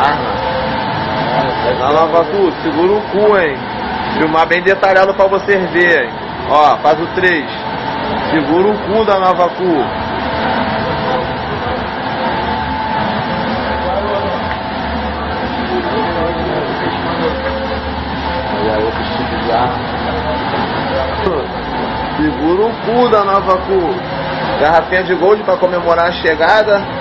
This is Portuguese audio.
arma. Na Nova Cu, segura o cu, hein? Filmar bem detalhado pra vocês verem. Ó, faz o 3. Segura o cu da Nova Cu. Segura o cu da Nova Cu. Garrafinha de gold pra comemorar a chegada.